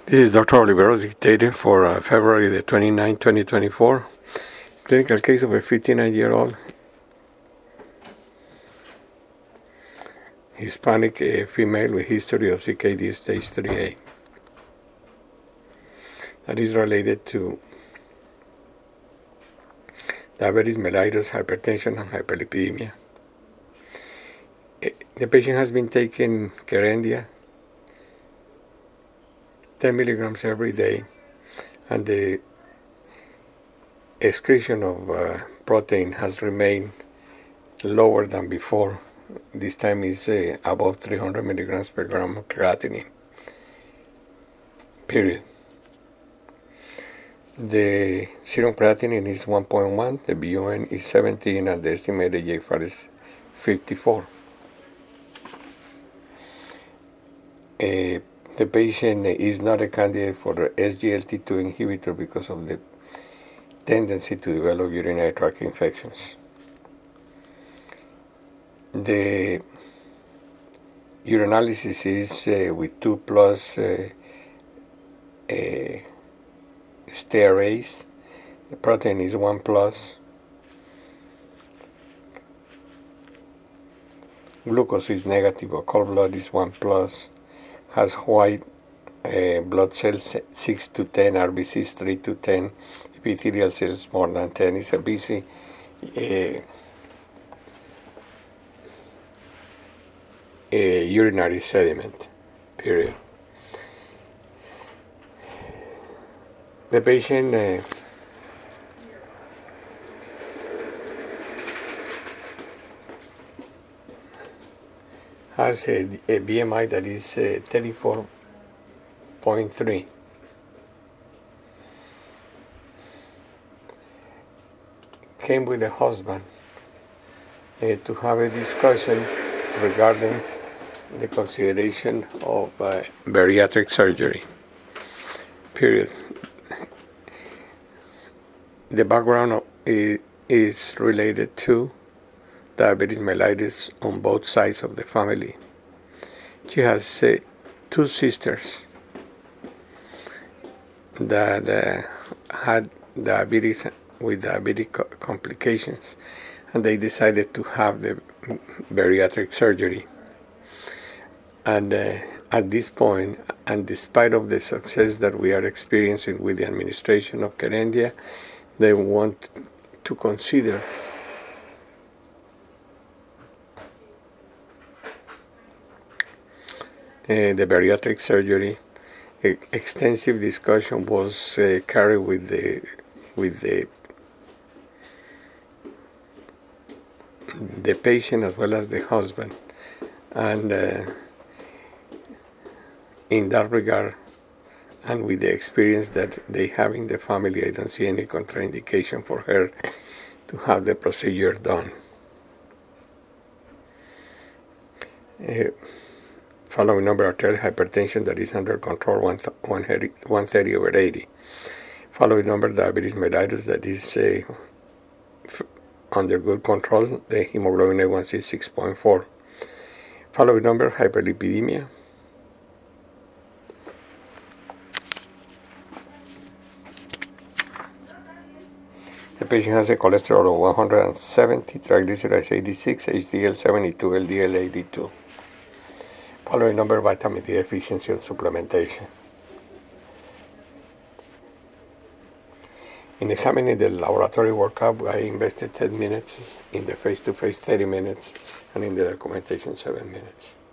This is Dr. Oliveros dictated for February the 29th, 2024. Clinical case of a 59-year-old Hispanic female with history of CKD stage 3A. That is related to diabetes mellitus, hypertension, and hyperlipidemia. The patient has been taking Kerendia 10 milligrams every day, and the excretion of protein has remained lower than before. This time is above 300 milligrams per gram of creatinine, period. The serum creatinine is 1.1, the BUN is 17, and the estimated GFR is 54. The patient is not a candidate for the SGLT2 inhibitor because of the tendency to develop urinary tract infections. The urinalysis is with 2 plus stearase. The protein is 1 plus. Glucose is negative, or cord blood is 1 plus. Has white blood cells 6 to 10, RBCs 3 to 10, epithelial cells more than 10. It's a busy urinary sediment, period. The patient has a BMI that is 34.3. Came with a husband to have a discussion regarding the consideration of bariatric surgery, period. The background is related to diabetes mellitus on both sides of the family. She has 2 sisters that had diabetes with diabetic complications, and they decided to have the bariatric surgery. And at this point, and despite of the success that we are experiencing with the administration of Kerendia, they want to consider the bariatric surgery. Extensive discussion was carried with the patient as well as the husband, and in that regard, and with the experience that they have in the family, I don't see any contraindication for her to have the procedure done. Following number, arterial hypertension that is under control, 130/80. Following number, diabetes mellitus that is under good control, the hemoglobin A1C is 6.4. Following number, hyperlipidemia. The patient has a cholesterol of 170, triglycerides 86, HDL 72, LDL 82. Following number, vitamin D deficiency and supplementation. In examining the laboratory workup, I invested 10 minutes, in the face-to-face 30 minutes, and in the documentation 7 minutes.